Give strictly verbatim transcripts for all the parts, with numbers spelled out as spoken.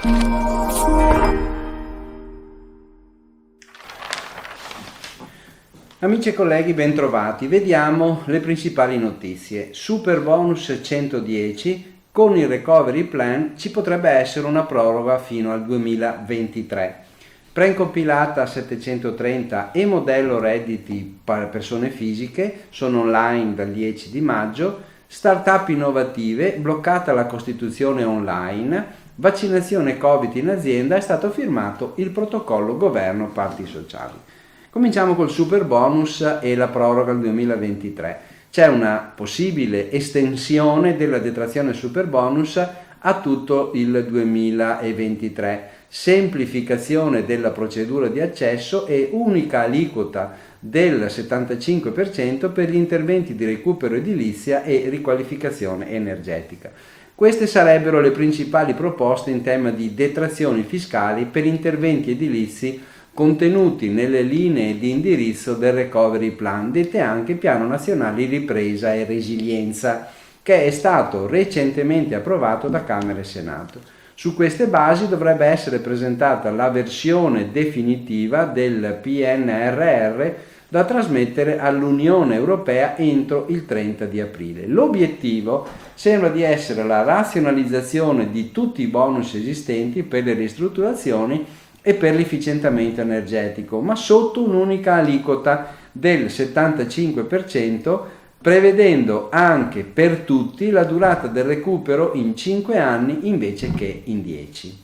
Amici e colleghi, bentrovati. Vediamo le principali notizie. Super bonus centodieci, con il recovery plan ci potrebbe essere una proroga fino al duemilaventitré. Precompilata settecentotrenta e modello redditi per persone fisiche sono online dal dieci di maggio. Startup innovative, bloccata la costituzione online. Vaccinazione Covid in azienda, è stato firmato il protocollo governo parti sociali. Cominciamo col super bonus e la proroga al duemilaventitré. C'è una possibile estensione della detrazione super bonus a tutto il duemilaventitré, semplificazione della procedura di accesso e unica aliquota del settantacinque per cento per gli interventi di recupero edilizia e riqualificazione energetica. Queste sarebbero le principali proposte in tema di detrazioni fiscali per interventi edilizi contenuti nelle linee di indirizzo del Recovery Plan, dette anche Piano Nazionale di Ripresa e Resilienza, che è stato recentemente approvato da Camera e Senato. Su queste basi dovrebbe essere presentata la versione definitiva del P N R R da trasmettere all'Unione Europea entro il trenta di aprile. L'obiettivo sembra di essere la razionalizzazione di tutti i bonus esistenti per le ristrutturazioni e per l'efficientamento energetico, ma sotto un'unica aliquota del settantacinque per cento, prevedendo anche per tutti la durata del recupero in cinque anni invece che in dieci.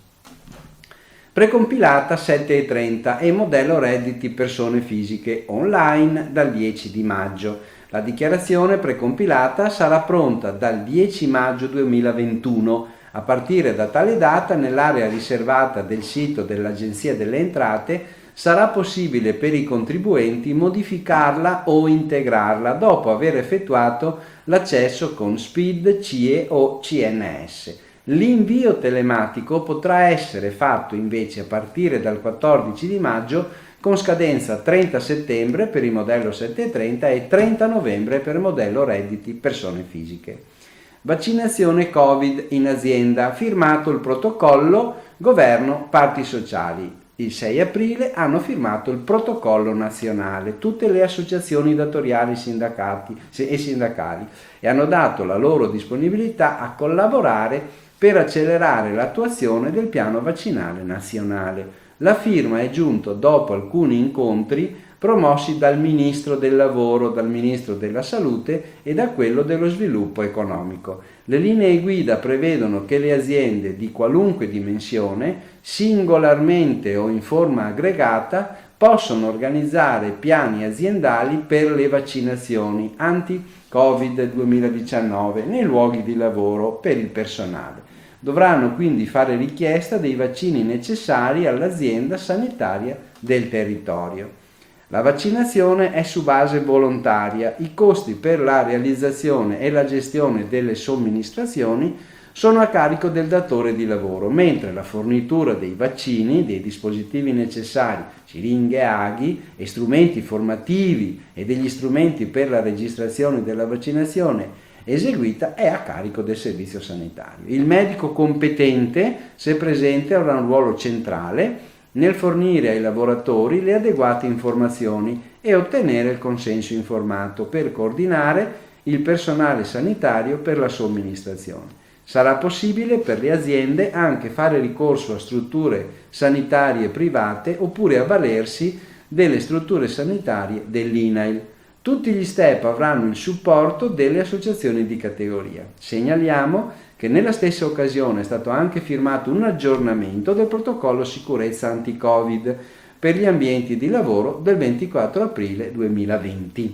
Precompilata sette e trenta e modello redditi persone fisiche online dal dieci di maggio. La dichiarazione precompilata sarà pronta dal dieci maggio duemilaventuno. A partire da tale data, nell'area riservata del sito dell'Agenzia delle Entrate sarà possibile per i contribuenti modificarla o integrarla dopo aver effettuato l'accesso con S P I D, C I E o C N S. L'invio telematico potrà essere fatto invece a partire dal quattordici di maggio con scadenza trenta settembre per il modello sette e trenta e trenta novembre per il modello redditi persone fisiche. Vaccinazione Covid in azienda, firmato il protocollo governo parti sociali. Il sei aprile hanno firmato il protocollo nazionale tutte le associazioni datoriali sindacati e sindacali e hanno dato la loro disponibilità a collaborare per accelerare l'attuazione del piano vaccinale nazionale. La firma è giunta dopo alcuni incontri promossi dal Ministro del Lavoro, dal Ministro della Salute e da quello dello Sviluppo Economico. Le linee guida prevedono che le aziende di qualunque dimensione, singolarmente o in forma aggregata, possono organizzare piani aziendali per le vaccinazioni anti-Covid duemiladiciannove nei luoghi di lavoro per il personale. Dovranno quindi fare richiesta dei vaccini necessari all'azienda sanitaria del territorio. La vaccinazione è su base volontaria, i costi per la realizzazione e la gestione delle somministrazioni sono a carico del datore di lavoro, mentre la fornitura dei vaccini, dei dispositivi necessari, siringhe, aghi e strumenti formativi e degli strumenti per la registrazione della vaccinazione eseguita è a carico del servizio sanitario. Il medico competente, se presente, avrà un ruolo centrale nel fornire ai lavoratori le adeguate informazioni e ottenere il consenso informato per coordinare il personale sanitario per la somministrazione. Sarà possibile per le aziende anche fare ricorso a strutture sanitarie private oppure avvalersi delle strutture sanitarie dell'I N A I L. Tutti gli step avranno il supporto delle associazioni di categoria. Segnaliamo che nella stessa occasione è stato anche firmato un aggiornamento del protocollo sicurezza anti-Covid per gli ambienti di lavoro del ventiquattro aprile duemilaventi.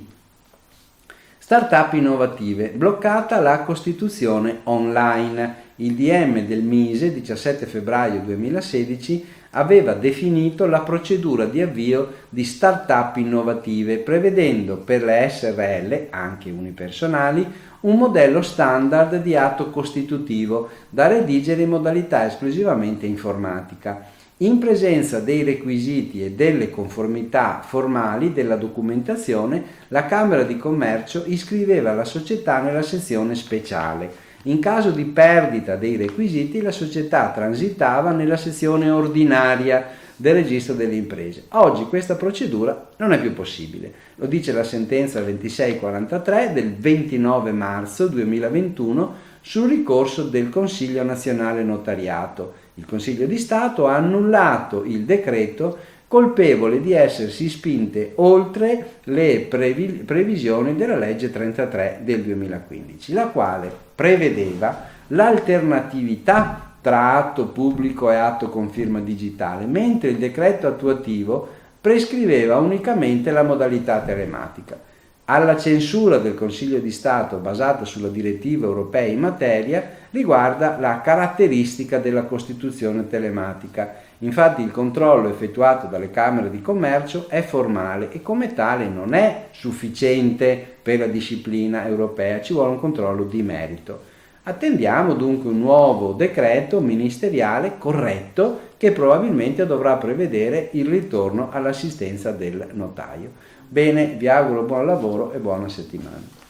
Startup innovative, bloccata la costituzione online. Il D M del MISE diciassette febbraio duemilasedici aveva definito la procedura di avvio di start-up innovative, prevedendo per le S R L, anche unipersonali, un modello standard di atto costitutivo da redigere in modalità esclusivamente informatica, in presenza dei requisiti e delle conformità formali della documentazione. La Camera di Commercio iscriveva la società nella sezione speciale. In caso di perdita dei requisiti, la società transitava nella sezione ordinaria del registro delle imprese. Oggi questa procedura non è più possibile. Lo dice la sentenza ventisei quarantatré del ventinove marzo duemilaventuno sul ricorso del Consiglio Nazionale Notariato. Il Consiglio di Stato ha annullato il decreto colpevole di essersi spinte oltre le previ- previsioni della legge trentatré del duemilaquindici, la quale prevedeva l'alternatività tra atto pubblico e atto con firma digitale, mentre il decreto attuativo prescriveva unicamente la modalità telematica. Alla censura del Consiglio di Stato basata sulla direttiva europea in materia riguarda la caratteristica della costituzione telematica. Infatti il controllo effettuato dalle Camere di Commercio è formale e come tale non è sufficiente per la disciplina europea, ci vuole un controllo di merito. Attendiamo dunque un nuovo decreto ministeriale corretto che probabilmente dovrà prevedere il ritorno all'assistenza del notaio. Bene, vi auguro buon lavoro e buona settimana.